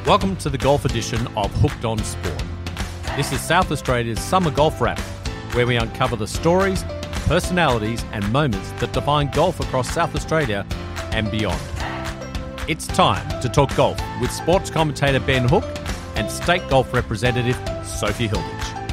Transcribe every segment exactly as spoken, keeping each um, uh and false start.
Welcome to the golf edition of Hooked on Sport. This is South Australia's summer golf wrap, where we uncover the stories, personalities and moments that define golf across South Australia and beyond. It's time to talk golf with sports commentator Ben Hook and state golf representative Sophie Hilditch.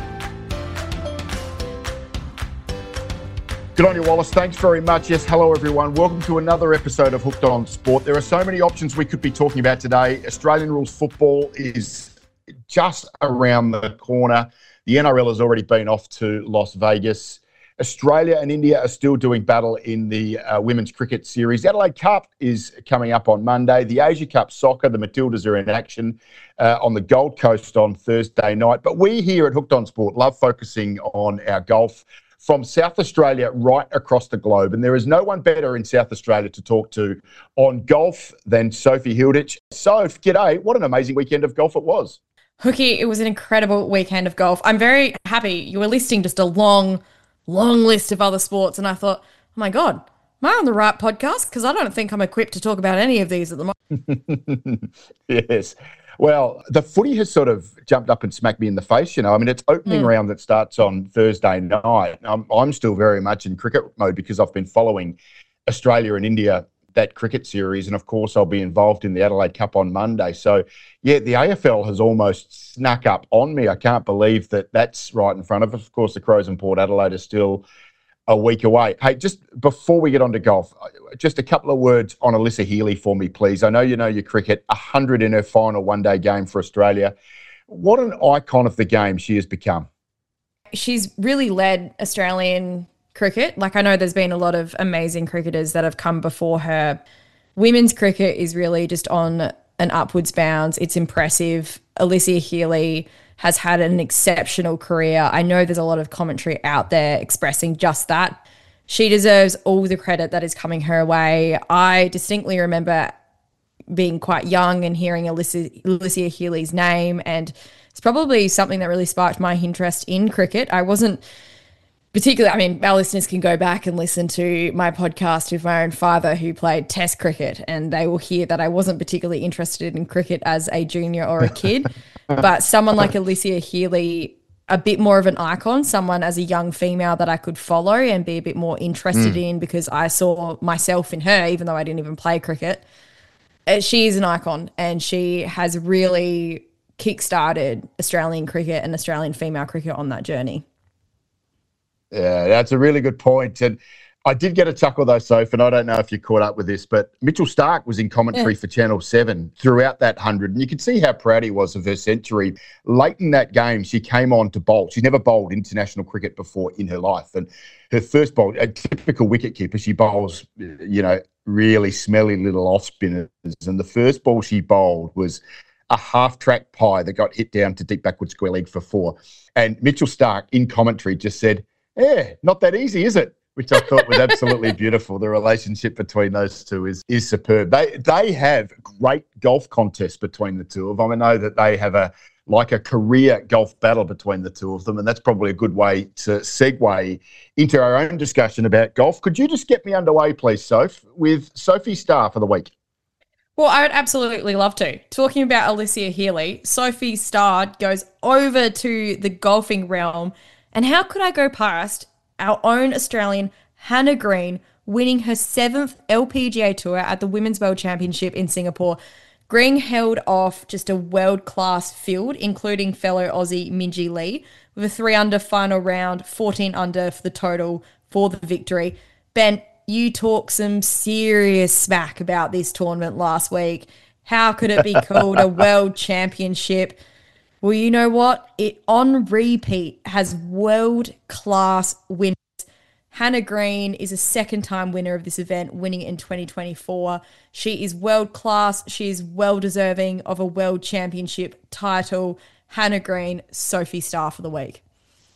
Good on you, Wallace. Thanks very much. Yes, hello everyone. Welcome to another episode of Hooked on Sport. There are so many options we could be talking about today. Australian rules football is just around the corner. The N R L has already been off to Las Vegas. Australia and India are still doing battle in the uh, Women's Cricket Series. The Adelaide Cup is coming up on Monday. The Asia Cup Soccer, the Matildas are in action uh, on the Gold Coast on Thursday night. But we here at Hooked on Sport love focusing on our golf from South Australia right across the globe. And there is no one better in South Australia to talk to on golf than Sophie Hilditch. Soph, g'day. What an amazing weekend of golf it was. Hookie, it was an incredible weekend of golf. I'm very happy you were listing just a long, long list of other sports. And I thought, oh my God, am I on the right podcast? Because I don't think I'm equipped to talk about any of these at the moment. Yes. Well, the footy has sort of jumped up and smacked me in the face, you know. I mean, it's opening mm. round that starts on Thursday night. I'm, I'm still very much in cricket mode because I've been following Australia and India, that cricket series, and of course I'll be involved in the Adelaide Cup on Monday. So, yeah, the A F L has almost snuck up on me. I can't believe that that's right in front of us. Of course, the Crows and Port Adelaide are still a week away. Hey, just before we get on to golf, just a couple of words on Alyssa Healy for me, please. I know you know your cricket, one hundred in her final one-day game for Australia. What an icon of the game she has become. She's really led Australian cricket. Like, I know there's been a lot of amazing cricketers that have come before her. Women's cricket is really just on an upwards bounce. It's impressive. Alyssa Healy has had an exceptional career. I know there's a lot of commentary out there expressing just that. She deserves all the credit that is coming her way. I distinctly remember being quite young and hearing Alyssa, Alyssa Healy's name, and it's probably something that really sparked my interest in cricket. I wasn't particularly, I mean, our listeners can go back and listen to my podcast with my own father who played Test cricket, and they will hear that I wasn't particularly interested in cricket as a junior or a kid. But someone like Alyssa Healy, a bit more of an icon, someone as a young female that I could follow and be a bit more interested mm. in because I saw myself in her, even though I didn't even play cricket. She is an icon, and she has really kick-started Australian cricket and Australian female cricket on that journey. Yeah, that's a really good point. And I did get a chuckle though, Soph, and I don't know if you caught up with this, but Mitchell Starc was in commentary yeah. for Channel seven throughout that one hundred, and you could see how proud he was of her century. Late in that game, she came on to bowl. She's never bowled international cricket before in her life, and her first bowl, a typical wicketkeeper, she bowls, you know, really smelly little off-spinners, and the first ball she bowled was a half-track pie that got hit down to deep backward square leg for four. And Mitchell Starc, in commentary, just said, yeah, not that easy, is it? Which I thought was absolutely beautiful. The relationship between those two is is superb. They they have great golf contests between the two of them. I know that they have a like a career golf battle between the two of them, and that's probably a good way to segue into our own discussion about golf. Could you just get me underway, please, Soph, with Sophie Star for the week? Well, I would absolutely love to. Talking about Alyssa Healy, Sophie Star goes over to the golfing realm. And how could I go past our own Australian Hannah Green winning her seventh L P G A Tour at the Women's World Championship in Singapore? Green held off just a world-class field, including fellow Aussie Minjee Lee, with a three under final round, fourteen under for the total for the victory. Ben, you talked some serious smack about this tournament last week. How could it be called a world championship? Well, you know what? It, on repeat, has world-class winners. Hannah Green is a second-time winner of this event, winning it in twenty twenty-four. She is world-class. She is well-deserving of a world championship title. Hannah Green, Sophie Star for the week.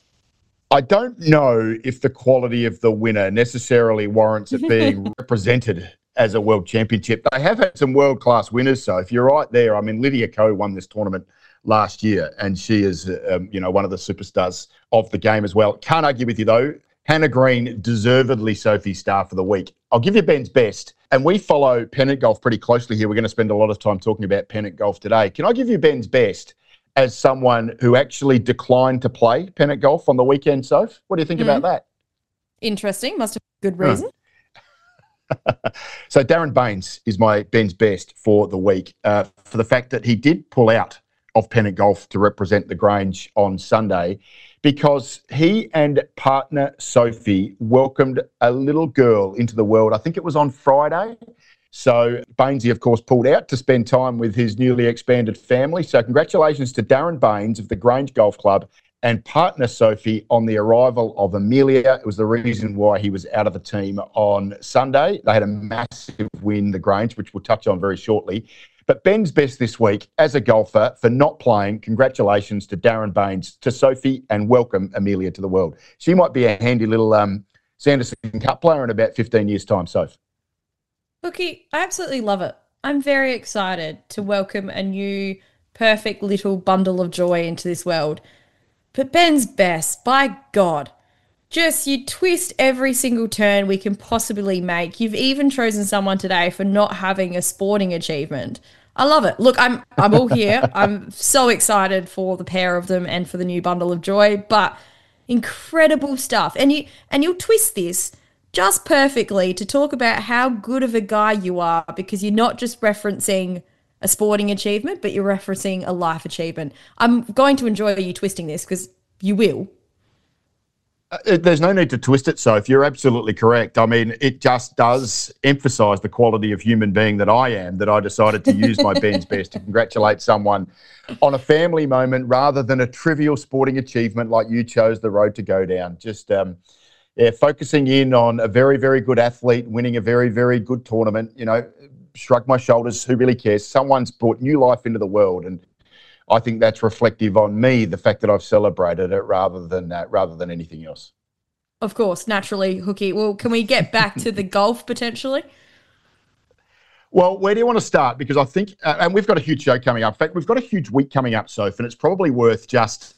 I don't know if the quality of the winner necessarily warrants it being represented as a world championship. They have had some world-class winners, so if you're right there, I mean, Lydia Ko won this tournament last year, and she is, um, you know, one of the superstars of the game as well. Can't argue with you, though. Hannah Green, deservedly Sophie's star for the week. I'll give you Ben's best. And we follow pennant golf pretty closely here. We're going to spend a lot of time talking about pennant golf today. Can I give you Ben's best as someone who actually declined to play pennant golf on the weekend, Soph? What do you think mm. about that? Interesting. Must have been a good reason. Hmm. So Darren Baines is my Ben's best for the week uh, for the fact that he did pull out of pennant golf to represent the Grange on Sunday, because he and partner Sophie welcomed a little girl into the world. I think it was on Friday. So Bainesy, of course, pulled out to spend time with his newly expanded family. So congratulations to Darren Baines of the Grange Golf Club and partner Sophie on the arrival of Amelia. It was the reason why he was out of the team on Sunday. They had a massive win, the Grange, which we'll touch on very shortly. But Ben's best this week as a golfer for not playing, congratulations to Darren Baines, to Sophie, and welcome Amelia to the world. She might be a handy little um, Sanderson Cup player in about fifteen years' time, Soph. Hookie, I absolutely love it. I'm very excited to welcome a new perfect little bundle of joy into this world. But Ben's best, by God. Just you twist every single turn we can possibly make. You've even chosen someone today for not having a sporting achievement. I love it. Look, I'm I'm all here. I'm so excited for the pair of them and for the new bundle of joy, but incredible stuff. And you and you'll twist this just perfectly to talk about how good of a guy you are, because you're not just referencing a sporting achievement, but you're referencing a life achievement. I'm going to enjoy you twisting this because you will. Uh, there's no need to twist it, Soph. You're absolutely correct. I mean, it just does emphasise the quality of human being that I am, that I decided to use my Ben's best to congratulate someone on a family moment rather than a trivial sporting achievement like you chose the road to go down. Just um, yeah, focusing in on a very, very good athlete, winning a very, very good tournament, you know, shrug my shoulders, who really cares? Someone's brought new life into the world, and I think that's reflective on me, the fact that I've celebrated it rather than uh, rather than anything else. Of course, naturally, Hookie. Well, can we get back to the golf potentially? Well, where do you want to start? Because I think, uh, and we've got a huge show coming up. In fact, we've got a huge week coming up, Soph, and it's probably worth just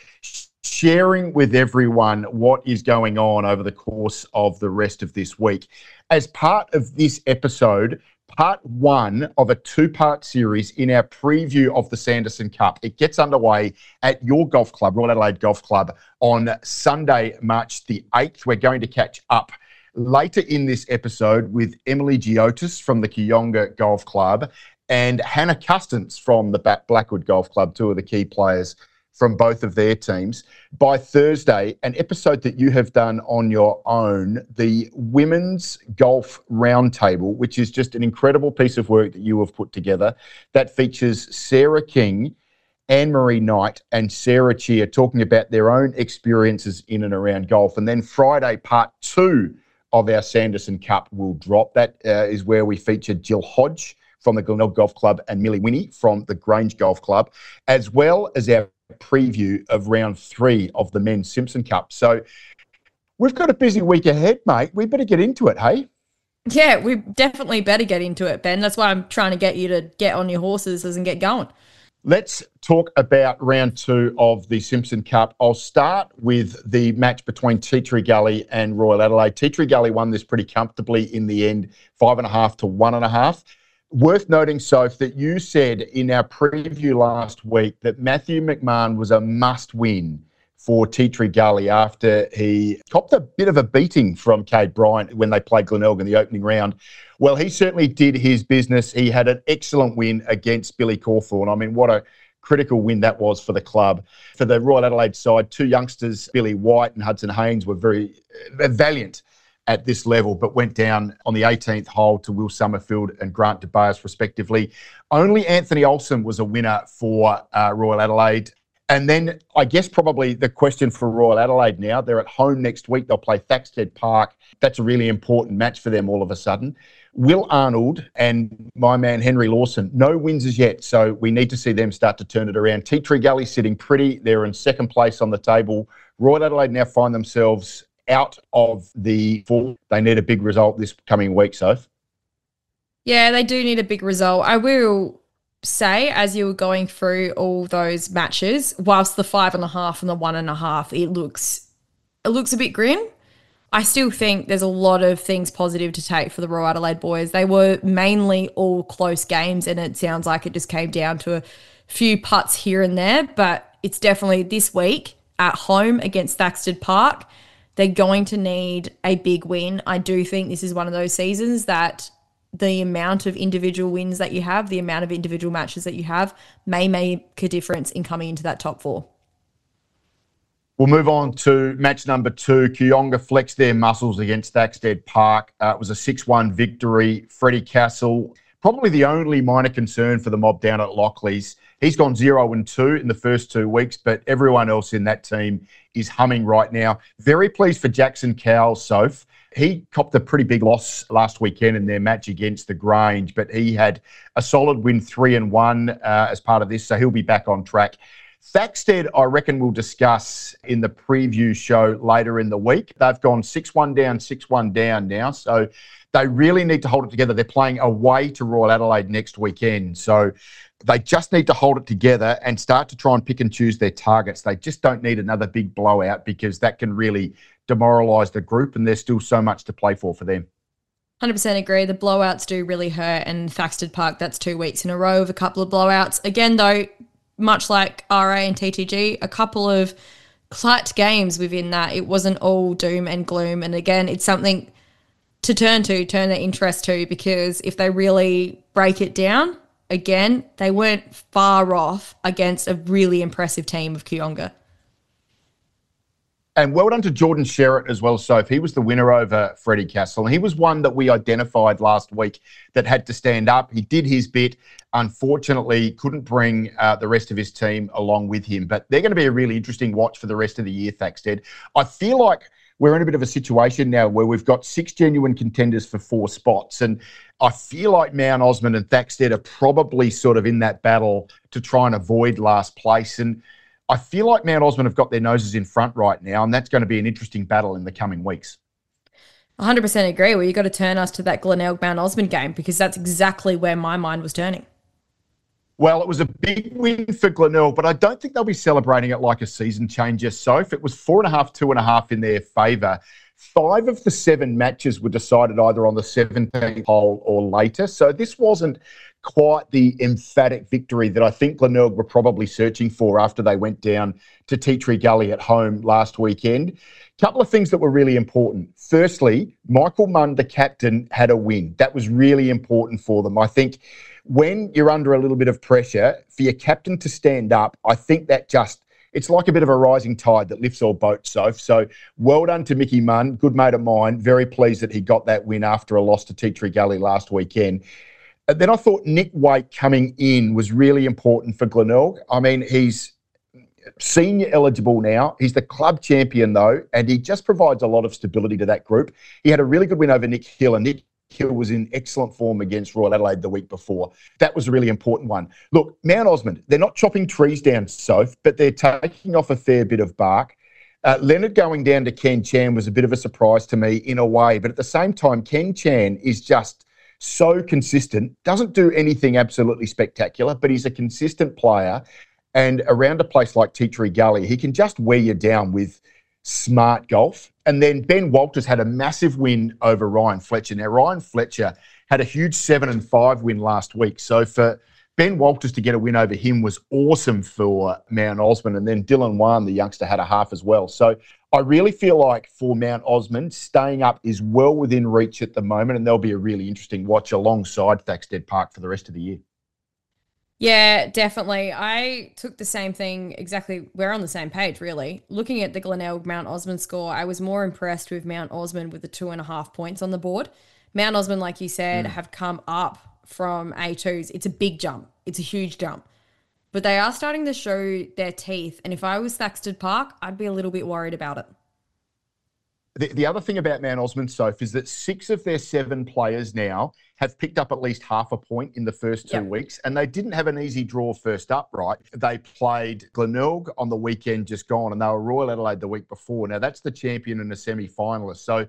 sharing with everyone what is going on over the course of the rest of this week. As part of this episode, part one of a two-part series in our preview of the Sanderson Cup. It gets underway at your golf club, Royal Adelaide Golf Club, on Sunday, March the eighth. We're going to catch up later in this episode with Emily Giotis from the Kayonga Golf Club and Hannah Custance from the Blackwood Golf Club, two of the key players from both of their teams. By Thursday, an episode that you have done on your own, the Women's Golf Roundtable, which is just an incredible piece of work that you have put together that features Sarah King, Anne-Marie Knight and Sarah Cheer talking about their own experiences in and around golf. And then Friday, part two of our Sanderson Cup will drop. That uh, is where we featured Jill Hodge from the Glenelg Golf Club and Millie Winnie from the Grange Golf Club, as well as our preview of round three of the Men's Simpson Cup. So we've got a busy week ahead, mate. We better get into it, hey? Yeah, we definitely better get into it, Ben. That's why I'm trying to get you to get on your horses and get going. Let's talk about round two of the Simpson Cup. I'll start with the match between Tea Tree Gully and Royal Adelaide. Tea Tree Gully won this pretty comfortably in the end, five and a half to one and a half. Worth noting, Soph, that you said in our preview last week that Matthew McMahon was a must-win for Tea Tree Gully after he copped a bit of a beating from Cade Bryant when they played Glenelg in the opening round. Well, he certainly did his business. He had an excellent win against Billy Cawthorn. I mean, what a critical win that was for the club. For the Royal Adelaide side, two youngsters, Billy White and Hudson Haynes, were very uh, valiant at this level, but went down on the eighteenth hole to Will Summerfield and Grant DeBars, respectively. Only Anthony Olsen was a winner for uh, Royal Adelaide. And then I guess probably the question for Royal Adelaide now, they're at home next week. They'll play Thaxted Park. That's a really important match for them all of a sudden. Will Arnold and my man Henry Lawson, no wins as yet, so we need to see them start to turn it around. Tea Tree Gully sitting pretty. They're in second place on the table. Royal Adelaide now find themselves out of the four. They need a big result this coming week, Soph. Yeah, they do need a big result. I will say, as you were going through all those matches, whilst the five and a half and the one and a half, it looks it looks a bit grim. I still think there's a lot of things positive to take for the Royal Adelaide boys. They were mainly all close games, and it sounds like it just came down to a few putts here and there, but it's definitely this week at home against Thaxted Park. They're going to need a big win. I do think this is one of those seasons that the amount of individual wins that you have, the amount of individual matches that you have, may make a difference in coming into that top four. We'll move on to match number two. Kooyonga flexed their muscles against Thaxted Park. Uh, it was a six one victory. Freddie Castle, probably the only minor concern for the mob down at Lockleys. He's gone zero and two in the first two weeks, but everyone else in that team is humming right now. Very pleased for Jackson Cowles, Soph. He copped a pretty big loss last weekend in their match against the Grange, but he had a solid win, three and one uh, as part of this, so he'll be back on track. Thaxted, I reckon we'll discuss in the preview show later in the week. They've gone six one down, six one down now, so they really need to hold it together. They're playing away to Royal Adelaide next weekend, so they just need to hold it together and start to try and pick and choose their targets. They just don't need another big blowout because that can really demoralise the group, and there's still so much to play for for them. one hundred percent agree. The blowouts do really hurt, and Thaxted Park, that's two weeks in a row of a couple of blowouts. Again, though, much like R A and T T G, a couple of clutch games within that. It wasn't all doom and gloom. And again, it's something to turn to, turn their interest to, because if they really break it down, again, they weren't far off against a really impressive team of Kooyonga. And well done to Jordan Sherritt as well, Soph. He was the winner over Freddie Castle. He was one that we identified last week that had to stand up. He did his bit. Unfortunately, couldn't bring uh, the rest of his team along with him. But they're going to be a really interesting watch for the rest of the year, Thaxted. I feel like we're in a bit of a situation now where we've got six genuine contenders for four spots. And I feel like Mount Osmond and Thaxted are probably sort of in that battle to try and avoid last place. And I feel like Mount Osmond have got their noses in front right now, and that's going to be an interesting battle in the coming weeks. one hundred percent agree. Well, you've got to turn us to that Glenelg Mount Osmond game, because that's exactly where my mind was turning. Well, it was a big win for Glenelg, but I don't think they'll be celebrating it like a season changer, Soph. It was four and a half, two and a half in their favour. Five of the seven matches were decided either on the seventeenth hole or later. So this wasn't quite the emphatic victory that I think Glenelg were probably searching for after they went down to Tea Tree Gully at home last weekend. A couple of things that were really important. Firstly, Michael Munn, the captain, had a win. That was really important for them. I think when you're under a little bit of pressure, for your captain to stand up, I think that just, it's like a bit of a rising tide that lifts all boats, Soph. So well done to Mickey Munn, good mate of mine. Very pleased that he got that win after a loss to Tea Tree Gully last weekend. And then I thought Nick Waite coming in was really important for Glenelg. I mean, he's senior eligible now. He's the club champion, though, and he just provides a lot of stability to that group. He had a really good win over Nick Hill, and Nick Hill was in excellent form against Royal Adelaide the week before. That was a really important one. Look, Mount Osmond, they're not chopping trees down, Soph, but they're taking off a fair bit of bark. Uh, Leonard going down to Ken Chan was a bit of a surprise to me in a way, but at the same time, Ken Chan is just so consistent, doesn't do anything absolutely spectacular, but he's a consistent player. And around a place like Tea Tree Gully, he can just wear you down with smart golf. And then Ben Walters had a massive win over Ryan Fletcher. Now, Ryan Fletcher had a huge seven and five win last week. So for Ben Walters to get a win over him was awesome for Mount Osmond. And then Dylan Wan, the youngster, had a half as well. So I really feel like for Mount Osmond, staying up is well within reach at the moment, and there'll be a really interesting watch alongside Thaxted Park for the rest of the year. Yeah, definitely. I took the same thing exactly. We're on the same page, really. Looking at the Glenelg Mount Osmond score, I was more impressed with Mount Osmond with the two and a half points on the board. Mount Osmond, like you said, mm. have come up from A twos. It's a big jump. It's a huge jump. But they are starting to show their teeth. And if I was Thaxted Park, I'd be a little bit worried about it. The, the other thing about Mount Osmond, Soph, is that six of their seven players now have picked up at least half a point in the first two yep. weeks, and they didn't have an easy draw first up, right? They played Glenelg on the weekend just gone, and they were Royal Adelaide the week before. Now, that's the champion and the semi-finalist. So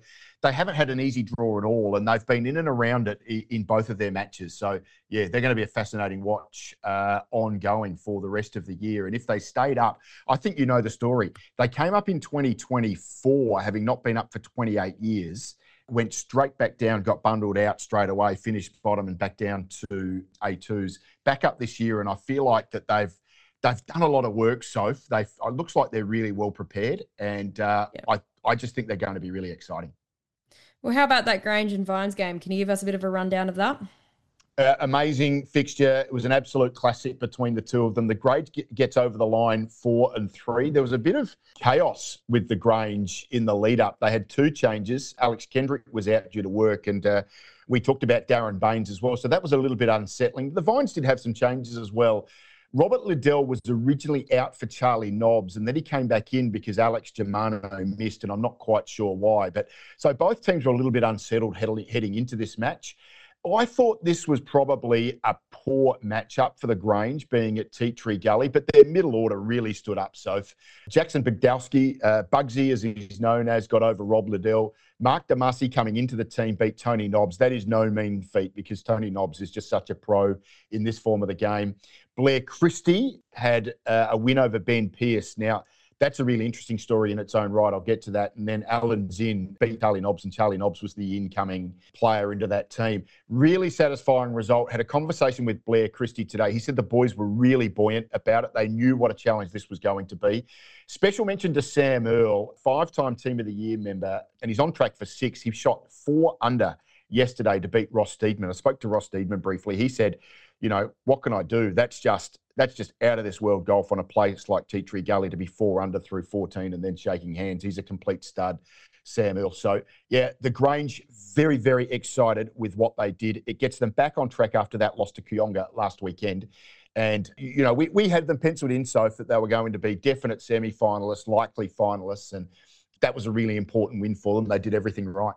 they haven't had an easy draw at all, and they've been in and around it in both of their matches. So, yeah, they're going to be a fascinating watch uh, ongoing for the rest of the year. And if they stayed up, I think you know the story. They came up in twenty twenty-four, having not been up for twenty-eight years, went straight back down, got bundled out straight away, finished bottom and back down to A twos. Back up this year, and I feel like that they've they've done a lot of work, Soph. They've, it looks like they're really well prepared, and uh, yeah. I, I just think they're going to be really exciting. Well, how about that Grange and Vines game? Can you give us a bit of a rundown of that? Uh, amazing fixture. It was an absolute classic between the two of them. The Grange gets over the line four and three. There was a bit of chaos with the Grange in the lead up. They had two changes. Alex Kendrick was out due to work, and uh, we talked about Darren Baines as well. So that was a little bit unsettling. The Vines did have some changes as well. Robert Liddell was originally out for Charlie Nobbs, and then he came back in because Alex Germano missed, and I'm not quite sure why. But so both teams were a little bit unsettled heading into this match. I thought this was probably a poor matchup for the Grange, being at Tea Tree Gully, but their middle order really stood up, Soph. Jackson Bogdowski, uh, Bugsy as he's known as, got over Rob Liddell. Mark Damasi coming into the team beat Tony Nobbs. That is no mean feat because Tony Nobbs is just such a pro in this form of the game. Blair Christie had uh, a win over Ben Pearce. Now, that's a really interesting story in its own right. I'll get to that. And then Alan Zinn beat Charlie Nobbs, and Charlie Nobbs was the incoming player into that team. Really satisfying result. Had a conversation with Blair Christie today. He said the boys were really buoyant about it. They knew what a challenge this was going to be. Special mention to Sam Earl, five-time Team of the Year member, and he's on track for six. He shot four under yesterday to beat Ross Steedman. I spoke to Ross Steedman briefly. He said, you know, what can I do? That's just that's just out of this world golf on a place like Tea Tree Gully to be four under through fourteen and then shaking hands. He's a complete stud, Sam Earl. So, yeah, the Grange very, very excited with what they did. It gets them back on track after that loss to Kooyonga last weekend. And, you know, we, we had them penciled in, Soph, that they were going to be definite semi-finalists, likely finalists, and that was a really important win for them. They did everything right.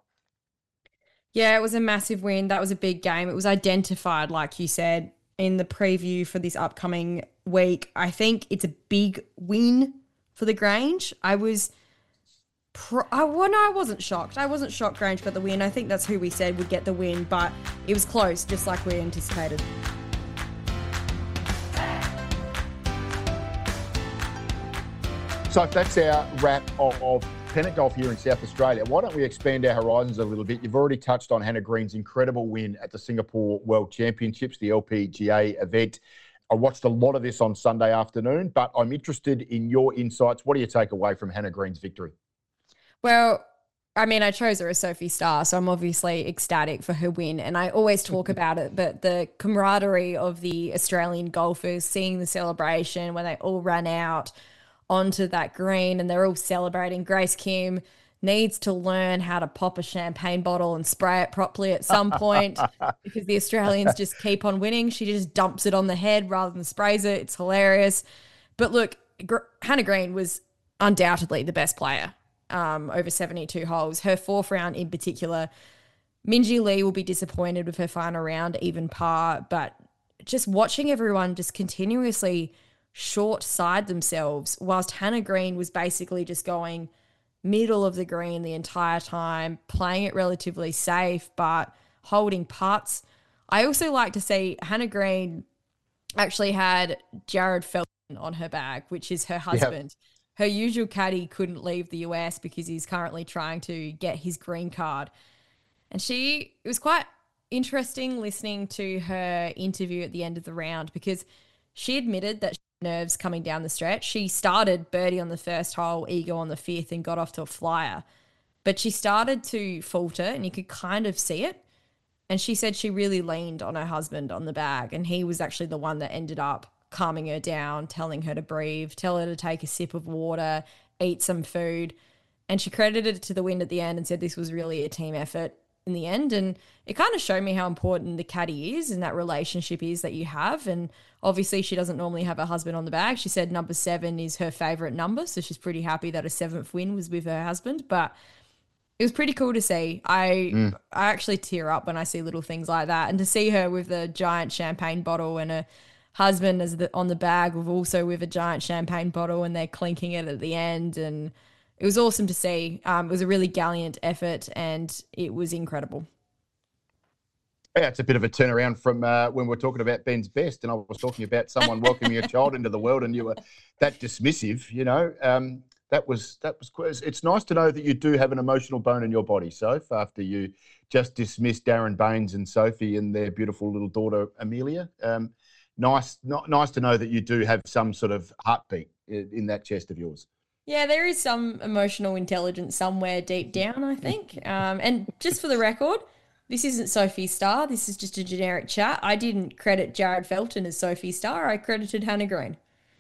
Yeah, it was a massive win. That was a big game. It was identified, like you said, in the preview for this upcoming week. I think it's a big win for the Grange. I was, pro- I, well, no, I wasn't shocked. I wasn't shocked Grange got the win. I think that's who we said would get the win, but it was close, just like we anticipated. So that's our wrap of, of Pennant Golf here in South Australia. Why don't we expand our horizons a little bit? You've already touched on Hannah Green's incredible win at the Singapore World Championships, the L P G A event. I watched a lot of this on Sunday afternoon, but I'm interested in your insights. What do you take away from Hannah Green's victory? Well, I mean, I chose her as Sophie Starr, so I'm obviously ecstatic for her win. And I always talk about it, but the camaraderie of the Australian golfers, seeing the celebration when they all ran out onto that green and they're all celebrating. Grace Kim needs to learn how to pop a champagne bottle and spray it properly at some point because the Australians just keep on winning. She just dumps it on the head rather than sprays it. It's hilarious. But look, Gr- Hannah Green was undoubtedly the best player um, over seventy-two holes. Her fourth round in particular, Minjee Lee will be disappointed with her final round, even par, but just watching everyone just continuously short side themselves whilst Hannah Green was basically just going middle of the green the entire time, playing it relatively safe, but holding putts. I also like to see Hannah Green actually had Jared Felton on her bag, which is her husband. Yep. Her usual caddy couldn't leave the U S because he's currently trying to get his green card. And she, it was quite interesting listening to her interview at the end of the round because she admitted that she had nerves coming down the stretch. She started birdie on the first hole, eagle on the fifth, and got off to a flyer. But she started to falter and you could kind of see it. And she said she really leaned on her husband on the bag, and he was actually the one that ended up calming her down, telling her to breathe, tell her to take a sip of water, eat some food. And she credited it to the win at the end and said this was really a team effort in the end. And it kind of showed me how important the caddy is and that relationship is that you have. And obviously she doesn't normally have a husband on the bag. She said number seven is her favorite number, so she's pretty happy that a seventh win was with her husband. But it was pretty cool to see. I mm. I actually tear up when I see little things like that, and to see her with a giant champagne bottle and a husband as the, on the bag with also with a giant champagne bottle, and they're clinking it at the end. And it was awesome to see. Um, it was a really gallant effort and it was incredible. Yeah, it's a bit of a turnaround from uh, when we were talking about Ben's best, and I was talking about someone welcoming a child into the world, and you were that dismissive. You know, um, that was that was. It's nice to know that you do have an emotional bone in your body, Soph. After you just dismissed Darren Baines and Sophie and their beautiful little daughter Amelia, um, nice, not, nice to know that you do have some sort of heartbeat in, in that chest of yours. Yeah, there is some emotional intelligence somewhere deep down, I think. Um, and just for the record, this isn't Sophie Starr. This is just a generic chat. I didn't credit Jared Felton as Sophie Starr. I credited Hannah Green.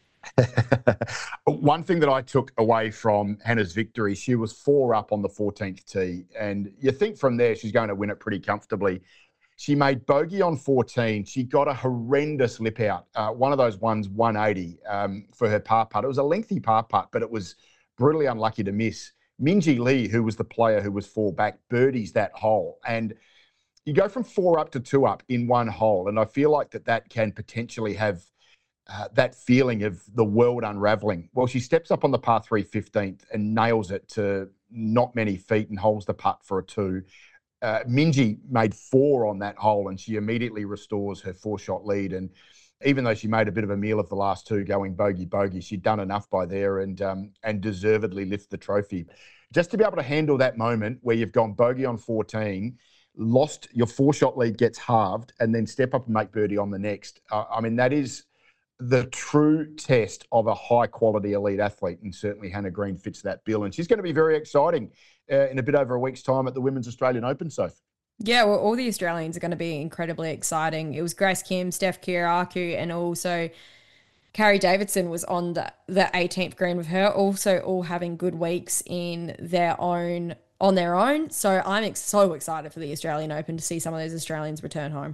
One thing that I took away from Hannah's victory, she was four up on the fourteenth tee. And you think from there she's going to win it pretty comfortably. She made bogey on fourteen. She got a horrendous lip out. Uh, one of those ones, one eighty um, for her par putt. It was a lengthy par putt, but it was brutally unlucky to miss. Minjee Lee, who was the player who was four back, birdies that hole. And you go from four up to two up in one hole. And I feel like that that can potentially have uh, that feeling of the world unraveling. Well, she steps up on the par three fifteenth and nails it to not many feet and holds the putt for a two. Uh, Minjee made four on that hole and she immediately restores her four-shot lead. And even though she made a bit of a meal of the last two going bogey-bogey, she'd done enough by there and um, and deservedly lift the trophy. Just to be able to handle that moment where you've gone bogey on fourteen, lost your four-shot lead gets halved, and then step up and make birdie on the next. Uh, I mean, that is the true test of a high-quality elite athlete, and certainly Hannah Green fits that bill. And she's going to be very exciting uh, in a bit over a week's time at the Women's Australian Open, Soph. Yeah, well, all the Australians are going to be incredibly exciting. It was Grace Kim, Steph Kyriakou, and also Carrie Davidson was on the, the eighteenth green with her, also all having good weeks in their own on their own. So I'm ex- so excited for the Australian Open to see some of those Australians return home.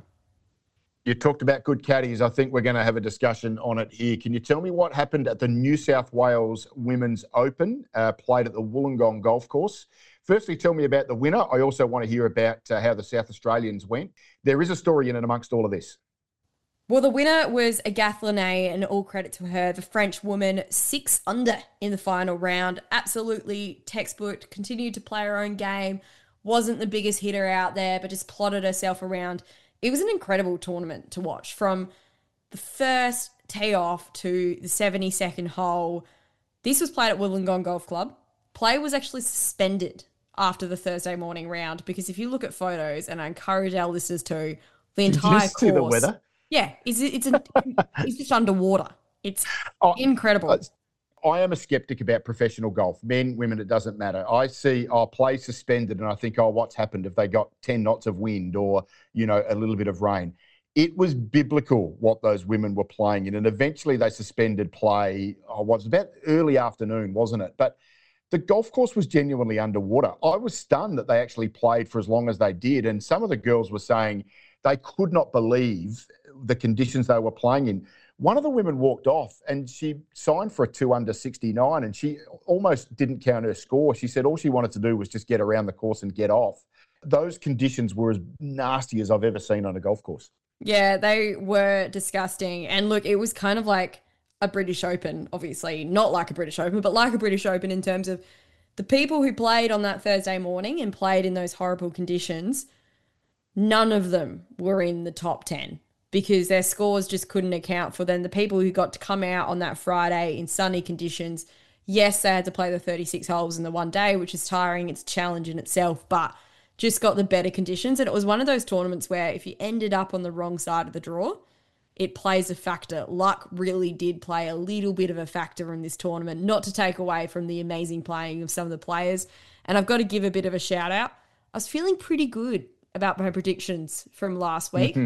You talked about good caddies. I think we're going to have a discussion on it here. Can you tell me what happened at the New South Wales Women's Open, uh, played at the Wollongong Golf Course? Firstly, tell me about the winner. I also want to hear about uh, how the South Australians went. There is a story in it amongst all of this. Well, the winner was Agathe Linné, and all credit to her, the French woman, six under in the final round. Absolutely textbook, continued to play her own game, wasn't the biggest hitter out there, but just plotted herself around. It was an incredible tournament to watch from the first tee off to the seventy-second hole. This was played at Wollongong Golf Club. Play was actually suspended after the Thursday morning round because if you look at photos, and I encourage our listeners to, the entire Did you course. see the weather? Yeah, it's it's, a, it's just underwater. It's oh, incredible. Uh, I am a skeptic about professional golf. Men, women, it doesn't matter. I see our play suspended and I think, oh, what's happened? Have they got ten knots of wind or, you know, a little bit of rain? It was biblical what those women were playing in. And eventually they suspended play. Oh, what was about early afternoon, wasn't it? But the golf course was genuinely underwater. I was stunned that they actually played for as long as they did. And some of the girls were saying they could not believe the conditions they were playing in. One of the women walked off and she signed for a two under sixty-nine and she almost didn't count her score. She said all she wanted to do was just get around the course and get off. Those conditions were as nasty as I've ever seen on a golf course. Yeah, they were disgusting. And look, it was kind of like a British Open, obviously. Not like a British Open, but like a British Open in terms of the people who played on that Thursday morning and played in those horrible conditions, none of them were in the top ten. Because their scores just couldn't account for them. The people who got to come out on that Friday in sunny conditions, yes, they had to play the thirty-six holes in the one day, which is tiring. It's a challenge in itself, but just got the better conditions. And it was one of those tournaments where if you ended up on the wrong side of the draw, it plays a factor. Luck really did play a little bit of a factor in this tournament, not to take away from the amazing playing of some of the players. And I've got to give a bit of a shout out. I was feeling pretty good about my predictions from last week.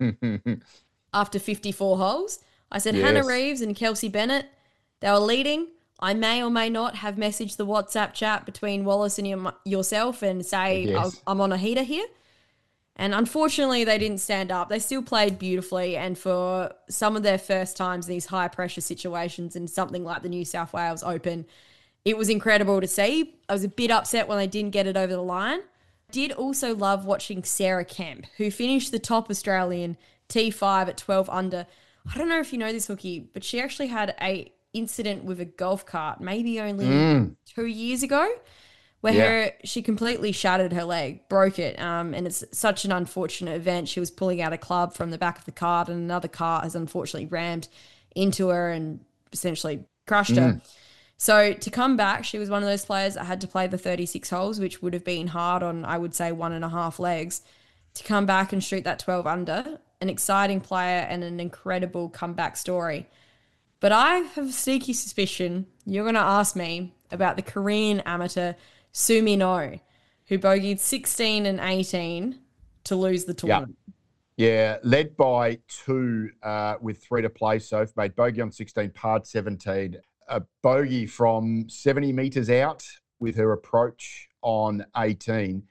After fifty-four holes, I said yes. Hannah Reeves and Kelsey Bennett, they were leading. I may or may not have messaged the WhatsApp chat between Wallace and your, yourself and say yes. I'm on a heater here. And unfortunately, they didn't stand up. They still played beautifully. And for some of their first times in these high-pressure situations in something like the New South Wales Open, it was incredible to see. I was a bit upset when they didn't get it over the line. Did also love watching Sarah Kemp, who finished the top Australian T five at twelve under. I don't know if you know this, Hookie, but she actually had a incident with a golf cart, maybe only Mm. two years ago, where Yeah. her she completely shattered her leg, broke it, um, and it's such an unfortunate event. She was pulling out a club from the back of the cart, and another car has unfortunately rammed into her and essentially crushed her. So to come back, she was one of those players that had to play the thirty-six holes, which would have been hard on, I would say, one and a half legs. To come back and shoot that twelve under, an exciting player and an incredible comeback story. But I have a sneaky suspicion you're going to ask me about the Korean amateur Sumi No, who bogeyed sixteen and eighteen to lose the tournament. Yeah, led by two uh, with three to play. So made bogey on sixteen, parred seventeen. A bogey from seventy metres out with her approach on eighteen.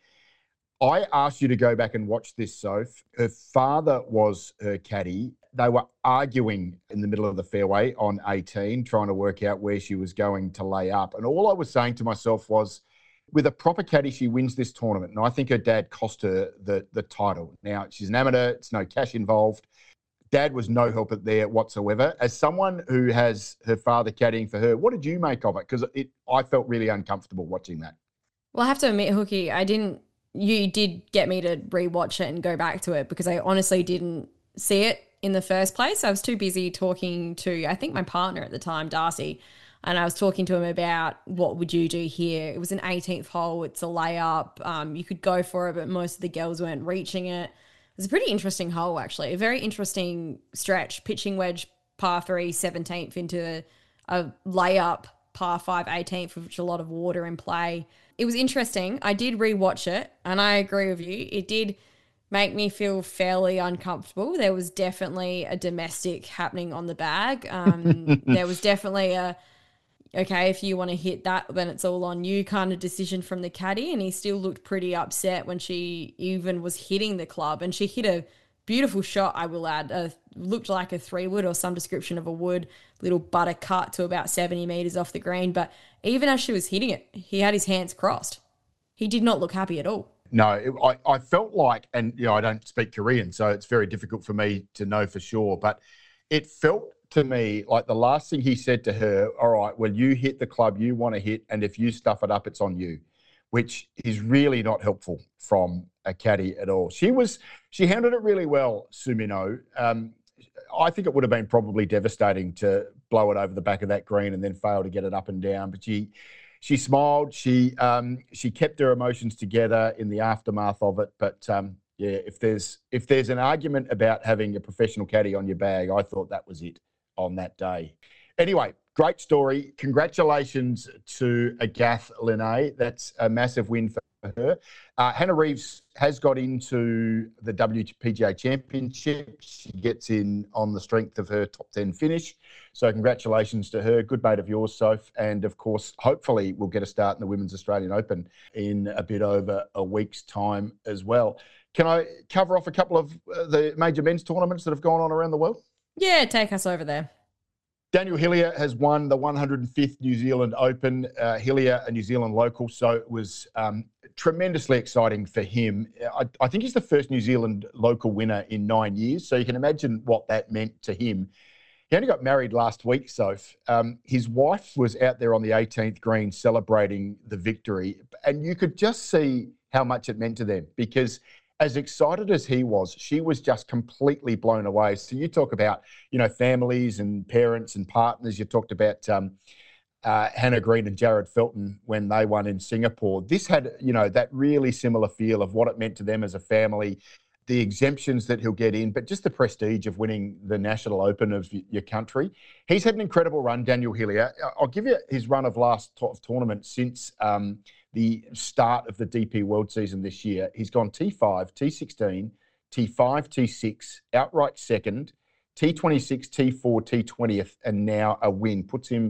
I asked you to go back and watch this, Soph. Her father was her caddy. They were arguing in the middle of the fairway on eighteen, trying to work out where she was going to lay up. And all I was saying to myself was, with a proper caddy, she wins this tournament. And I think her dad cost her the, the title. Now, she's an amateur. It's no cash involved. Dad was no help there whatsoever. As someone who has her father caddying for her, what did you make of it? Because it, I felt really uncomfortable watching that. Well, I have to admit, Hookie, I didn't, you did get me to rewatch it and go back to it because I honestly didn't see it in the first place. I was too busy talking to, I think, my partner at the time, Darcy, and I was talking to him about what would you do here. It was an eighteenth hole. It's a layup. Um, you could go for it, but most of the girls weren't reaching it. It was a pretty interesting hole, actually. A very interesting stretch. Pitching wedge, par three, seventeenth into a, a layup, par five, eighteenth, with a lot of water in play. It was interesting. I did rewatch it, and I agree with you. It did make me feel fairly uncomfortable. There was definitely a domestic happening on the bag. Um, there was definitely a, okay, if you want to hit that, then it's all on you kind of decision from the caddy. And he still looked pretty upset when she even was hitting the club. And she hit a beautiful shot, I will add. Uh, looked like a three wood or some description of a wood, little butter cut to about seventy metres off the green. But even as she was hitting it, he had his hands crossed. He did not look happy at all. No, it, I, I felt like, and you know, I don't speak Korean, so it's very difficult for me to know for sure, but it felt to me like the last thing he said to her, all right, well, you hit the club you want to hit, and if you stuff it up, it's on you, which is really not helpful from a caddy at all. She was, she handled it really well, Sumino. Um, I think it would have been probably devastating to blow it over the back of that green and then fail to get it up and down, but she... She smiled. She um, she kept her emotions together in the aftermath of it. But um, yeah, if there's if there's an argument about having a professional caddy on your bag, I thought that was it on that day. Anyway, great story. Congratulations to Agath Linne. That's a massive win for her. Uh, Hannah Reeves has got into the W P G A Championship. She gets in on the strength of her top ten finish. So congratulations to her. Good mate of yours, Soph. And, of course, hopefully we'll get a start in the Women's Australian Open in a bit over a week's time as well. Can I cover off a couple of uh, the major men's tournaments that have gone on around the world? Yeah, take us over there. Daniel Hillier has won the one hundred fifth New Zealand Open. Uh, Hillier, a New Zealand local, so it was um, tremendously exciting for him. I, I think he's the first New Zealand local winner in nine years, so you can imagine what that meant to him. He only got married last week, Soph. Um, his wife was out there on the eighteenth green celebrating the victory, and you could just see how much it meant to them because as excited as he was, she was just completely blown away. So you talk about, you know, families and parents and partners. You talked about um, uh, Hannah Green and Jared Felton when they won in Singapore. This had, you know, that really similar feel of what it meant to them as a family, the exemptions that he'll get in, but just the prestige of winning the National Open of your country. He's had an incredible run, Daniel Hillier. I'll give you his run of last t- tournament since um, the start of the D P World season this year. He's gone T five, T sixteen, T five, T six, outright second, T twenty-six, T four, T twentieth, and now a win. Puts him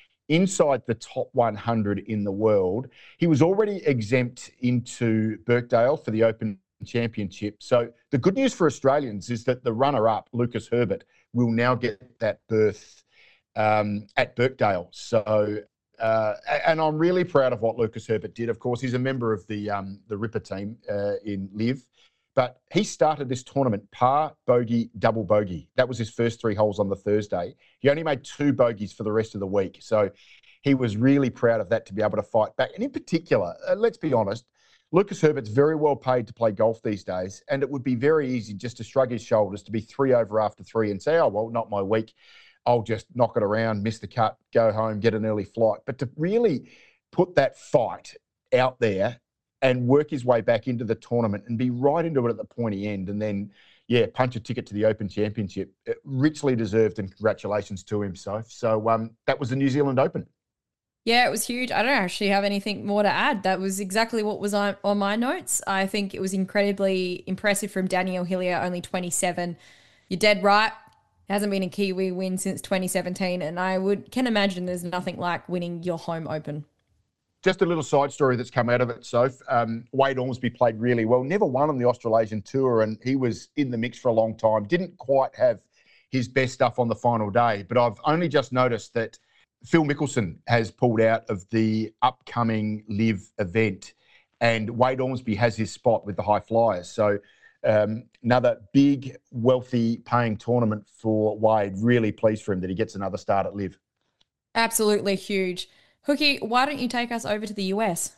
inside the top one hundred in the world. He was already exempt into Birkdale for the Open Championship. So the good news for Australians is that the runner-up, Lucas Herbert, will now get that berth um, at Birkdale. So, uh, and I'm really proud of what Lucas Herbert did. Of course, he's a member of the um, the Ripper team uh, in Live, But he started this tournament par, bogey, double bogey. That was his first three holes on the Thursday. He only made two bogeys for the rest of the week. So he was really proud of that to be able to fight back. And in particular, uh, let's be honest, Lucas Herbert's very well paid to play golf these days, and it would be very easy just to shrug his shoulders, to be three over after three and say, oh, well, not my week. I'll just knock it around, miss the cut, go home, get an early flight. But to really put that fight out there and work his way back into the tournament and be right into it at the pointy end and then, yeah, punch a ticket to the Open Championship, it richly deserved, and congratulations to him, Soph. So um, that was the New Zealand Open. Yeah, it was huge. I don't actually have anything more to add. That was exactly what was on, on my notes. I think it was incredibly impressive from Danielle Hillier, only twenty-seven. You're dead right. Hasn't been a Kiwi win since twenty seventeen, and I would can imagine there's nothing like winning your home Open. Just a little side story that's come out of it, Soph. Um, Wade Ormsby played really well. Never won on the Australasian Tour, and he was in the mix for a long time. Didn't quite have his best stuff on the final day, but I've only just noticed that Phil Mickelson has pulled out of the upcoming Live event, and Wade Ormsby has his spot with the High Flyers. So um, another big, wealthy paying tournament for Wade. Really pleased for him that he gets another start at Live. Absolutely huge. Hookie, why don't you take us over to the U S?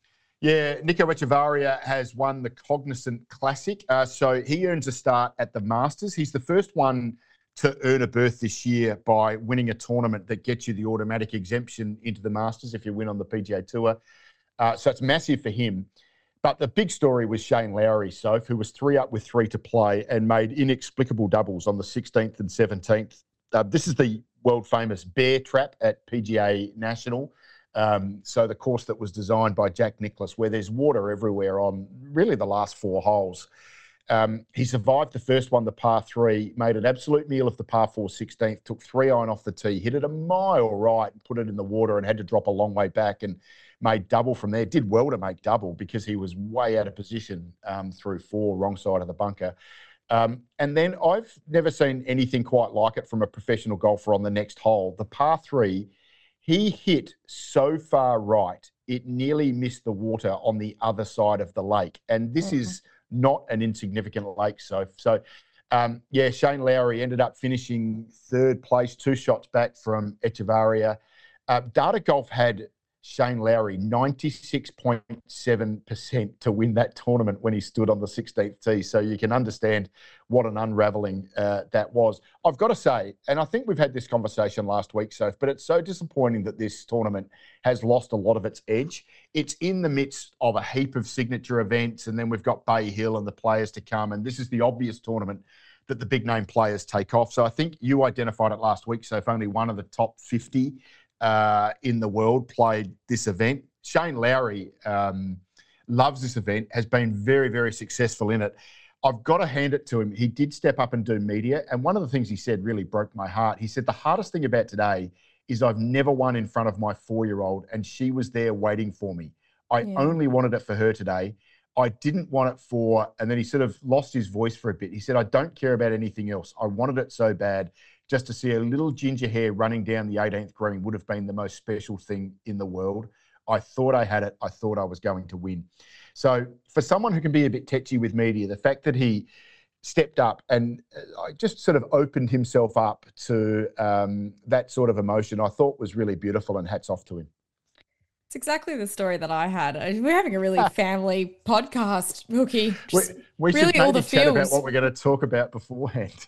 Yeah, Nico Echevarria has won the Cognizant Classic. Uh, so he earns a start at the Masters. He's the first one to earn a berth this year by winning a tournament that gets you the automatic exemption into the Masters if you win on the P G A Tour. Uh, so it's massive for him. But the big story was Shane Lowry, Soph, who was three up with three to play and made inexplicable doubles on the sixteenth and seventeenth. Uh, this is the world-famous Bear Trap at P G A National. Um, so the course that was designed by Jack Nicklaus, where there's water everywhere on really the last four holes. Um, he survived the first one, the par three, made an absolute meal of the par four sixteenth, took three iron off the tee, hit it a mile right, put it in the water and had to drop a long way back and made double from there. Did well to make double because he was way out of position um, through four, wrong side of the bunker. Um, and then I've never seen anything quite like it from a professional golfer on the next hole. The par three, he hit so far right, it nearly missed the water on the other side of the lake. And this mm-hmm. is not an insignificant lake, so so um, yeah. Shane Lowry ended up finishing third place, two shots back from Echevarria. Uh, Data Golf had Shane Lowry ninety-six point seven percent to win that tournament when he stood on the sixteenth tee. So you can understand what an unravelling uh, that was. I've got to say, and I think we've had this conversation last week, Soph, but it's so disappointing that this tournament has lost a lot of its edge. It's in the midst of a heap of signature events, and then we've got Bay Hill and the players to come, and this is the obvious tournament that the big name players take off. So I think you identified it last week, Soph, only one of the top fifty Uh, in the world played this event. Shane Lowry um, loves this event, has been very, very successful in it. I've got to hand it to him. He did step up and do media. And one of the things he said really broke my heart. He said, the hardest thing about today is I've never won in front of my four-year-old and she was there waiting for me. I yeah. only wanted it for her today. I didn't want it for, and then he sort of lost his voice for a bit. He said, I don't care about anything else. I wanted it so bad. Just to see a little ginger hair running down the eighteenth green would have been the most special thing in the world. I thought I had it. I thought I was going to win. So for someone who can be a bit tetchy with media, the fact that he stepped up and just sort of opened himself up to um, that sort of emotion, I thought was really beautiful, and hats off to him. It's exactly the story that I had. We're having a really family podcast, Hookie. We, we really should all maybe the chat feels. about what we're going to talk about beforehand.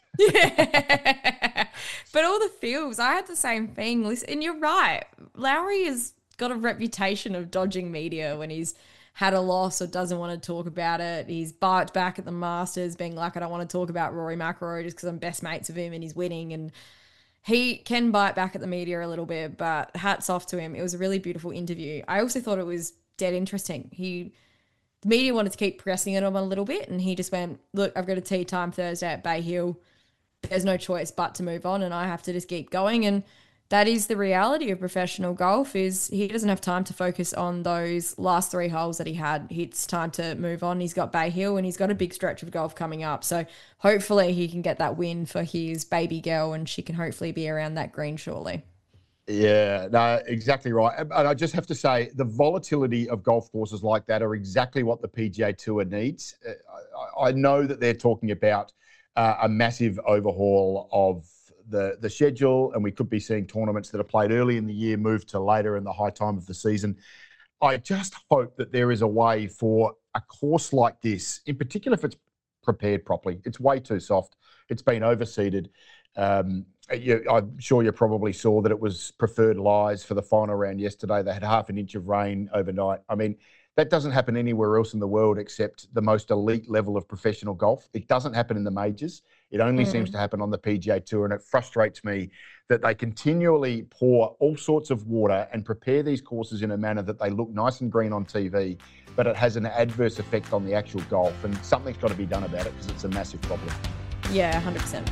Yeah. But all the feels, I had the same thing. Listen, and you're right. Lowry has got a reputation of dodging media when he's had a loss or doesn't want to talk about it. He's barked back at the Masters being like, I don't want to talk about Rory McIlroy just because I'm best mates with him and he's winning. And he can bite back at the media a little bit, but hats off to him. It was a really beautiful interview. I also thought it was dead interesting. He, the media wanted to keep pressing it on a little bit, and he just went, look, I've got a tee time Thursday at Bay Hill. There's no choice but to move on, and I have to just keep going. And that is the reality of professional golf, is he doesn't have time to focus on those last three holes that he had. It's time to move on. He's got Bay Hill and he's got a big stretch of golf coming up. So hopefully he can get that win for his baby girl and she can hopefully be around that green shortly. Yeah, no, exactly right. And I just have to say, the volatility of golf courses like that are exactly what the P G A Tour needs. I, I know that they're talking about uh, a massive overhaul of the the schedule, and we could be seeing tournaments that are played early in the year move to later in the high time of the season. I just hope that there is a way for a course like this, in particular if it's prepared properly. It's way too soft. It's been overseeded. Um, you, I'm sure you probably saw that it was preferred lies for the final round yesterday. They had half an inch of rain overnight. I mean, that doesn't happen anywhere else in the world except the most elite level of professional golf. It doesn't happen in the majors. It only mm. seems to happen on the P G A Tour, and it frustrates me that they continually pour all sorts of water and prepare these courses in a manner that they look nice and green on T V, but it has an adverse effect on the actual golf, and something's got to be done about it because it's a massive problem. Yeah, one hundred percent.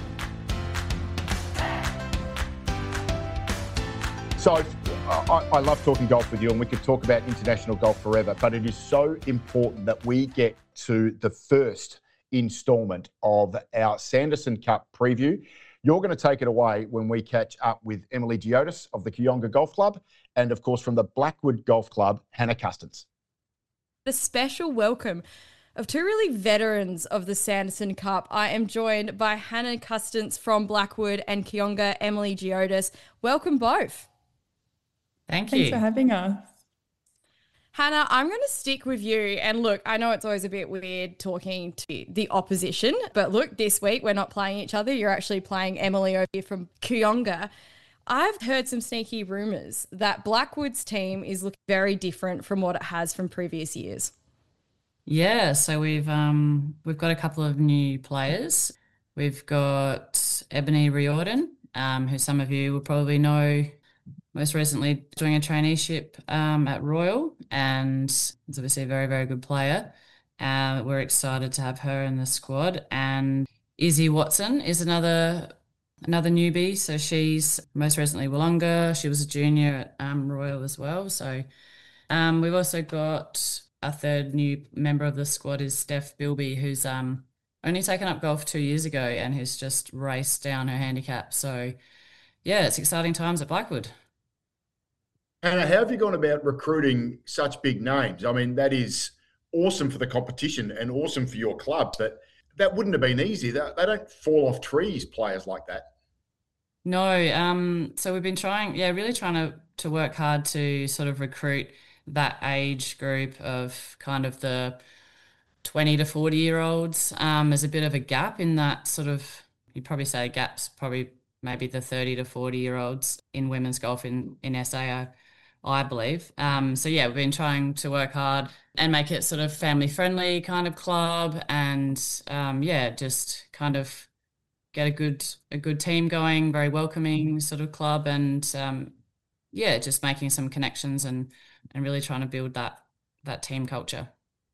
So I, I love talking golf with you, and we could talk about international golf forever, but it is so important that we get to the first instalment of our Sanderson Cup preview. You're going to take it away when we catch up with Emily Giotis of the Kionga Golf Club, and of course from the Blackwood Golf Club, Hannah Custance. The special welcome of two really veterans of the Sanderson Cup. I am joined by Hannah Custance from Blackwood and Kionga, Emily Giotis. Welcome both. Thank you. Thanks for having us. Hannah, I'm going to stick with you. And look, I know it's always a bit weird talking to the opposition, but look, this week we're not playing each other. You're actually playing Emily over here from Kionga. I've heard some sneaky rumours that Blackwood's team is looking very different from what it has from previous years. Yeah, so we've um we've got a couple of new players. We've got Ebony Riordan, um, who some of you will probably know, most recently doing a traineeship um, at Royal, and is obviously a very, very good player. Uh, we're excited to have her in the squad. And Izzy Watson is another another newbie. So she's most recently Wollonga. She was a junior at um, Royal as well. So um, we've also got our third new member of the squad is Steph Bilby, who's um, only taken up golf two years ago and has just raced down her handicap. So, yeah, it's exciting times at Blackwood. Hannah, how have you gone about recruiting such big names? I mean, that is awesome for the competition and awesome for your club, but that wouldn't have been easy. They, they don't fall off trees, players like that. No, um, so we've been trying, yeah, really trying to, to work hard to sort of recruit that age group of kind of the twenty to forty year olds. Um, there's a bit of a gap in that sort of, you'd probably say gaps, probably maybe the thirty to forty year olds in women's golf in, in S A, I, I believe. Um, so yeah, we've been trying to work hard and make it sort of family friendly kind of club, and um, yeah, just kind of get a good a good team going, very welcoming sort of club, and um, yeah, just making some connections and and really trying to build that that team culture.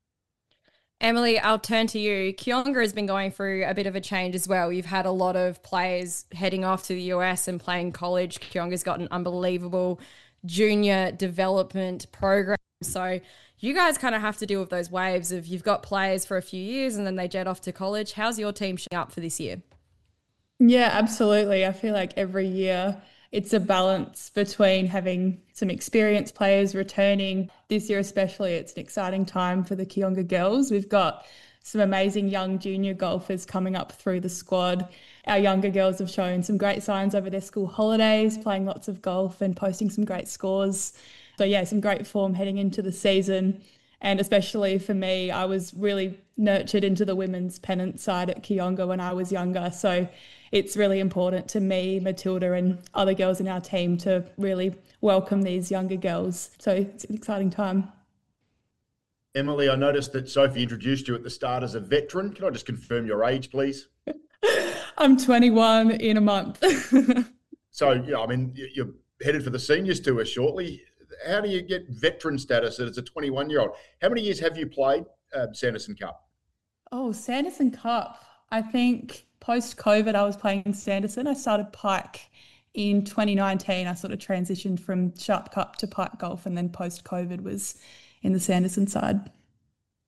Emily, I'll turn to you. Kionga has been going through a bit of a change as well. You've had a lot of players heading off to the U S and playing college. Kionga's got an unbelievable junior development program. So you guys kind of have to deal with those waves of you've got players for a few years and then they jet off to college. How's your team shaping up for this year? Yeah, absolutely. I feel like every year it's a balance between having some experienced players returning. This year especially, it's an exciting time for the Kionga girls. We've got some amazing young junior golfers coming up through the squad. Our younger girls have shown some great signs over their school holidays, playing lots of golf and posting some great scores. So yeah, some great form heading into the season. And especially for me, I was really nurtured into the women's pennant side at Kionga when I was younger. So it's really important to me, Matilda, and other girls in our team to really welcome these younger girls. So it's an exciting time. Emily, I noticed that Sophie introduced you at the start as a veteran. Can I just confirm your age, please? I'm twenty-one in a month. So, yeah, I mean, you're headed for the seniors tour shortly. How do you get veteran status as a twenty-one-year-old? How many years have you played uh, Sanderson Cup? Oh, Sanderson Cup. I think post-COVID, I was playing Sanderson. I started Pike in twenty nineteen. I sort of transitioned from Sharp Cup to Pike Golf, and then post-COVID was in the Sanderson side.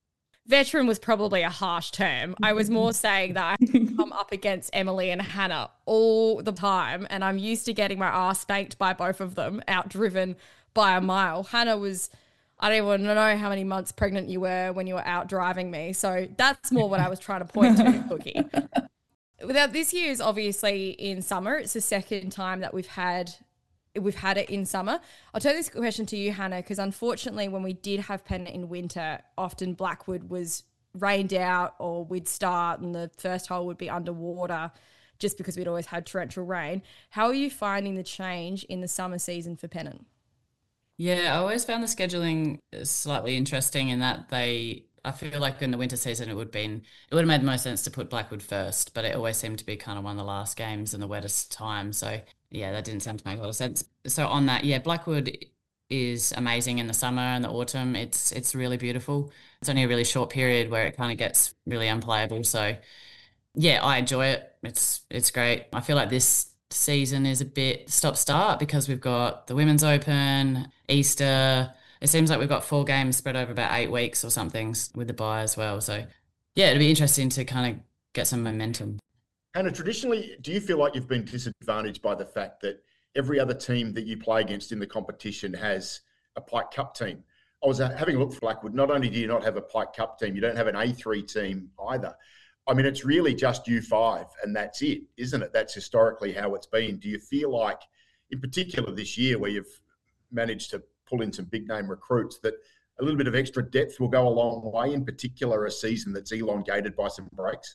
veteran was probably a harsh term. I was more saying that I come up against Emily and Hannah all the time, and I'm used to getting my ass spanked by both of them, outdriven by a mile. Hannah was, I don't even know how many months pregnant you were when you were out driving me. So that's more what I was trying to point to, Cookie. Without this year's obviously in summer. It's the second time that we've had we've had it in summer. I'll turn this question to you, Hannah, because unfortunately when we did have Pennant in winter, often Blackwood was rained out or we'd start and the first hole would be underwater just because we'd always had torrential rain. How are you finding the change in the summer season for Pennant? Yeah, I always found the scheduling slightly interesting in that they, I feel like in the winter season it would been, it would have made the most sense to put Blackwood first, but it always seemed to be kind of one of the last games and the wettest time. So yeah, that didn't seem to make a lot of sense. So on that, yeah, Blackwood is amazing in the summer and the autumn. It's it's really beautiful. It's only a really short period where it kind of gets really unplayable. So yeah, I enjoy it. It's it's great. I feel like this season is a bit stop-start because we've got the Women's Open, Easter. It seems like we've got four games spread over about eight weeks or something with the bye as well. So yeah, it'll be interesting to kind of get some momentum. Hannah, traditionally, do you feel like you've been disadvantaged by the fact that every other team that you play against in the competition has a Pike Cup team? I was having a look for Blackwood. Not only do you not have a Pike Cup team, you don't have an A three team either. I mean, it's really just U five and that's it, isn't it? That's historically how it's been. Do you feel like, in particular this year where you've managed to pull in some big name recruits, that a little bit of extra depth will go a long way, in particular a season that's elongated by some breaks?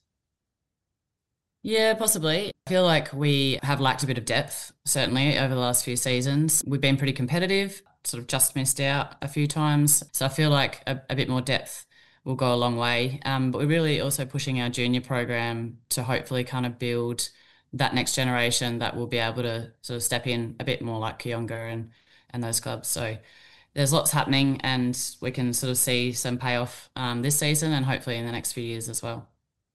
Yeah, possibly. I feel like we have lacked a bit of depth, certainly, over the last few seasons. We've been pretty competitive, sort of just missed out a few times. So I feel like a, a bit more depth will go a long way. Um, but we're really also pushing our junior program to hopefully kind of build that next generation that will be able to sort of step in a bit more like Kionga and, and those clubs. So there's lots happening and we can sort of see some payoff um, this season and hopefully in the next few years as well.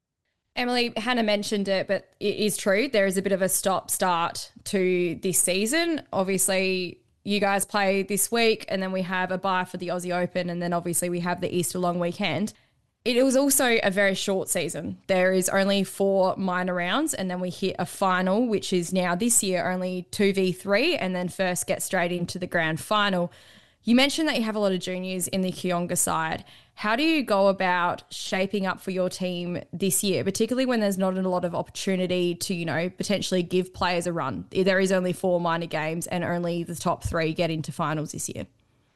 Emily, Hannah mentioned it, but it is true. There is a bit of a stop-start to this season. Obviously, you guys play this week and then we have a bye for the Aussie Open and then obviously we have the Easter long weekend. It was also a very short season. There is only four minor rounds and then we hit a final, which is now this year only two v three and then first get straight into the grand final. You mentioned that you have a lot of juniors in the Kionga side. How do you go about shaping up for your team this year, particularly when there's not a lot of opportunity to, you know, potentially give players a run? There is only four minor games and only the top three get into finals this year.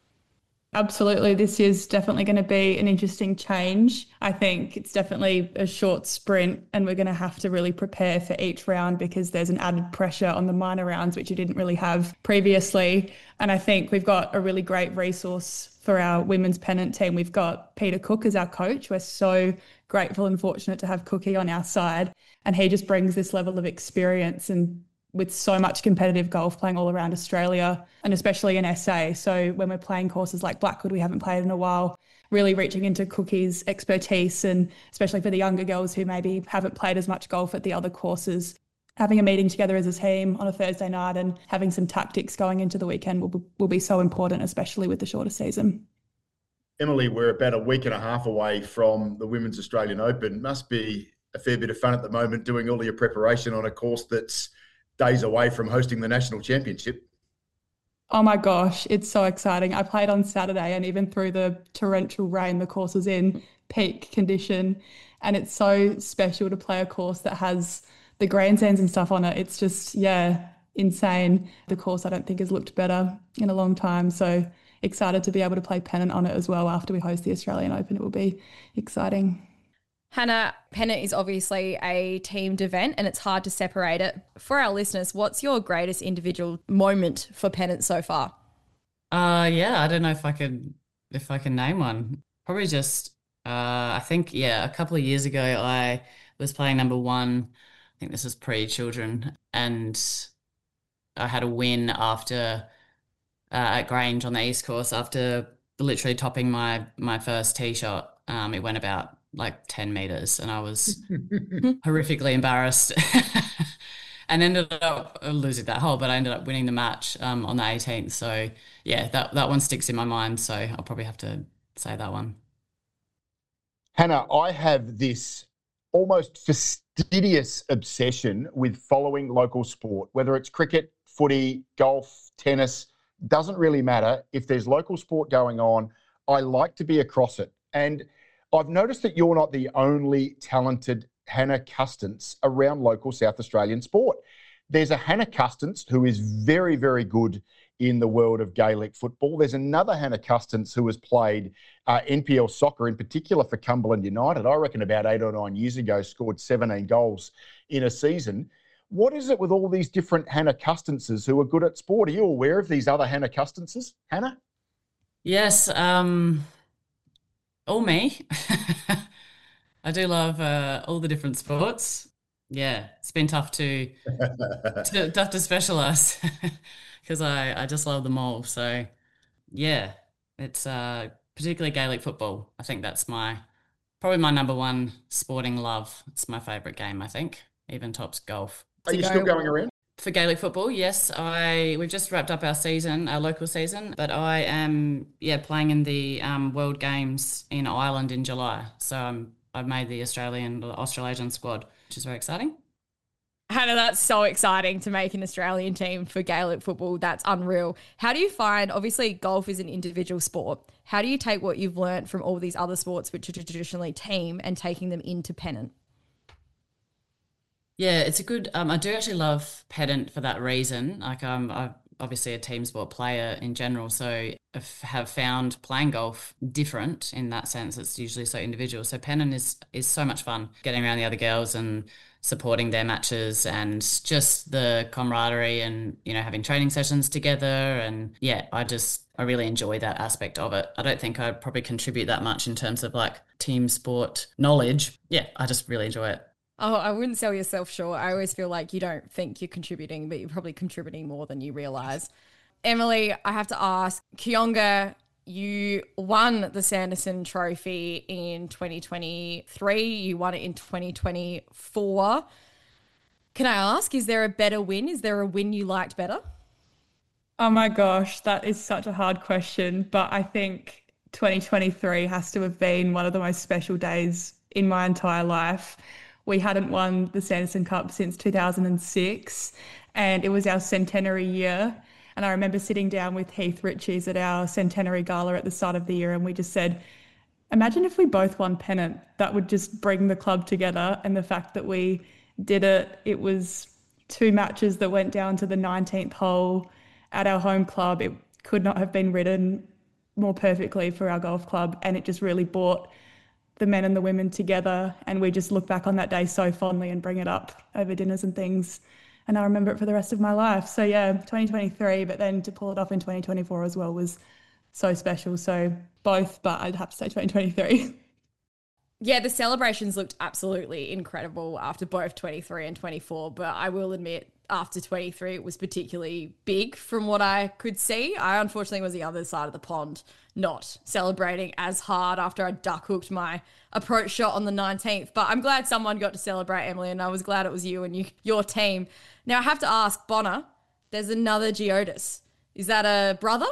Absolutely. This is definitely going to be an interesting change. I think it's definitely a short sprint and we're going to have to really prepare for each round because there's an added pressure on the minor rounds, which you didn't really have previously. And I think we've got a really great resource for our women's pennant team. We've got Peter Cook as our coach. We're so grateful and fortunate to have Cookie on our side. And he just brings this level of experience and with so much competitive golf playing all around Australia and especially in S A. So when we're playing courses like Blackwood, we haven't played in a while, really reaching into Cookie's expertise and especially for the younger girls who maybe haven't played as much golf at the other courses, having a meeting together as a team on a Thursday night and having some tactics going into the weekend will, will be so important, especially with the shorter season. Emily, we're about a week and a half away from the Women's Australian Open. Must be a fair bit of fun at the moment doing all of your preparation on a course that's days away from hosting the national championship. Oh my gosh, it's so exciting. I played on Saturday and even through the torrential rain, the course was in peak condition. And it's so special to play a course that has the grandstands and stuff on it. It's just, yeah, insane. The course I don't think has looked better in a long time. So excited to be able to play pennant on it as well after we host the Australian Open. It will be exciting. Hannah, pennant is obviously a teamed event and it's hard to separate it. For our listeners, what's your greatest individual moment for pennant so far? Uh, yeah, I don't know if I could, if I can name one. Probably just, uh, I think, yeah, a couple of years ago, I was playing number one. I think this was pre-children, and I had a win after uh, at Grange on the East Course after literally topping my my first tee shot. Um, it went about like ten meters and I was horrifically embarrassed and ended up losing that hole, but I ended up winning the match um, on the eighteenth. So yeah, that, that one sticks in my mind. So I'll probably have to say that one. Hannah, I have this almost fastidious obsession with following local sport, whether it's cricket, footy, golf, tennis, doesn't really matter. If there's local sport going on, I like to be across it. And I've noticed that you're not the only talented Hannah Custance around local South Australian sport. There's a Hannah Custance who is very, very good in the world of Gaelic football. There's another Hannah Custance who has played uh, N P L soccer, in particular for Cumberland United. I reckon about eight or nine years ago, scored seventeen goals in a season. What is it with all these different Hannah Custances who are good at sport? Are you aware of these other Hannah Custances, Hannah? Yes, um, all me. I do love uh, all the different sports. Yeah, it's been tough to, to tough to specialize because I, I just love them all. So yeah, it's uh, particularly Gaelic football. I think that's my probably my number one sporting love. It's my favourite game, I think, even tops golf. Are you still going around? For Gaelic football, yes. I we've just wrapped up our season, our local season, but I am yeah playing in the um, World Games in Ireland in July. So um, I've made the Australian Australasian squad, which is very exciting. Hannah, that's so exciting to make an Australian team for Gaelic football. That's unreal. How do you find, obviously golf is an individual sport. How do you take what you've learned from all these other sports, which are traditionally team, and taking them into pennant? Yeah, it's a good, um, I do actually love pennant for that reason. Like um, I'm obviously a team sport player in general, so I have found playing golf different in that sense. It's usually so individual. So pennant is, is so much fun, getting around the other girls and supporting their matches and just the camaraderie and, you know, having training sessions together. And yeah, I just, I really enjoy that aspect of it. I don't think I'd probably contribute that much in terms of like team sport knowledge. Yeah, I just really enjoy it. Oh, I wouldn't sell yourself short. I always feel like you don't think you're contributing, but you're probably contributing more than you realise. Emily, I have to ask, Kooyonga, you won the Sanderson Trophy in twenty twenty-three. You won it in twenty twenty-four. Can I ask, is there a better win? Is there a win you liked better? Oh my gosh, that is such a hard question, but I think twenty twenty-three has to have been one of the most special days in my entire life. We hadn't won the Sanderson Cup since two thousand six, and it was our centenary year. And I remember sitting down with Heath Richies at our centenary gala at the start of the year, and we just said, imagine if we both won pennant. That would just bring the club together. And the fact that we did it, it was two matches that went down to the nineteenth hole at our home club. It could not have been written more perfectly for our golf club, and it just really brought the men and the women together, and we just look back on that day so fondly and bring it up over dinners and things, and I remember it for the rest of my life. So yeah, twenty twenty-three, but then to pull it off in twenty twenty-four as well was so special. So both, but I'd have to say twenty twenty-three. Yeah, the celebrations looked absolutely incredible after both twenty-three and twenty-four, but I will admit after twenty-three it was particularly big from what I could see. I unfortunately was the other side of the pond, not celebrating as hard after I duck hooked my approach shot on the nineteenth, but I'm glad someone got to celebrate, Emily, and I was glad it was you and you, your team. Now I have to ask, Bonner, there's another Geodis. Is that a brother?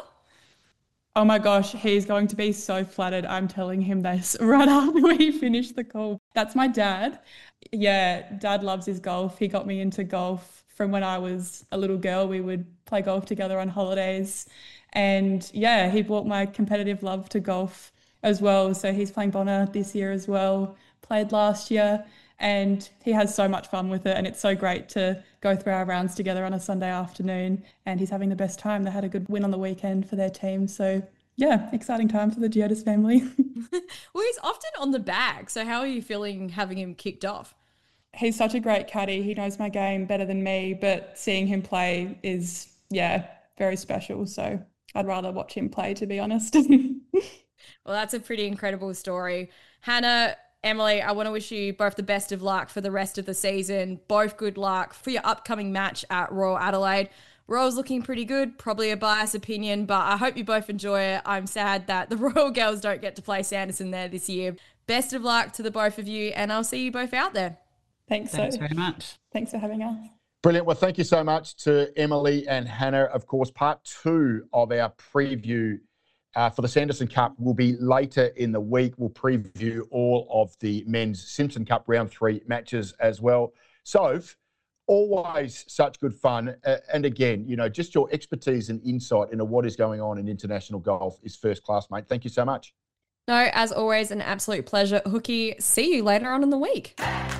Oh my gosh, he's going to be so flattered. I'm telling him this right after we finish the call. That's my dad. Yeah, Dad loves his golf. He got me into golf from when I was a little girl. We would play golf together on holidays. And yeah, he brought my competitive love to golf as well. So he's playing Bonner this year as well, played last year, and he has so much fun with it. And it's so great to go through our rounds together on a Sunday afternoon, and he's having the best time. They had a good win on the weekend for their team. So yeah, exciting time for the Geodis family. Well, he's often on the bag. So how are you feeling having him kicked off? He's such a great caddy. He knows my game better than me, but seeing him play is, yeah, very special. So I'd rather watch him play, to be honest. Well, that's a pretty incredible story. Hannah, Emily, I want to wish you both the best of luck for the rest of the season. Both good luck for your upcoming match at Royal Adelaide. Royal's looking pretty good, probably a biased opinion, but I hope you both enjoy it. I'm sad that the Royal girls don't get to play Sanderson there this year. Best of luck to the both of you, and I'll see you both out there. Thanks, Thanks so. very much. Thanks for having us. Brilliant. Well, thank you so much to Emily and Hannah. Of course, part two of our preview uh, for the Sanderson Cup will be later in the week. We'll preview all of the men's Simpson Cup round three matches as well. Soph, always such good fun. Uh, and again, you know, just your expertise and insight into what is going on in international golf is first class, mate. Thank you so much. No, as always, an absolute pleasure. Hookie, see you later on in the week.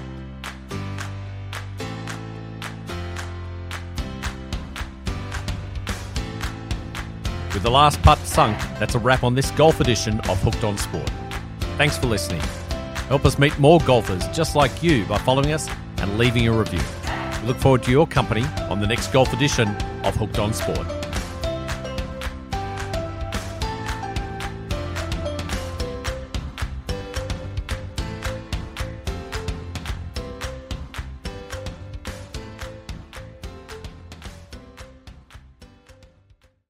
With the last putt sunk, that's a wrap on this golf edition of Hooked on Sport. Thanks for listening. Help us meet more golfers just like you by following us and leaving a review. We look forward to your company on the next golf edition of Hooked on Sport.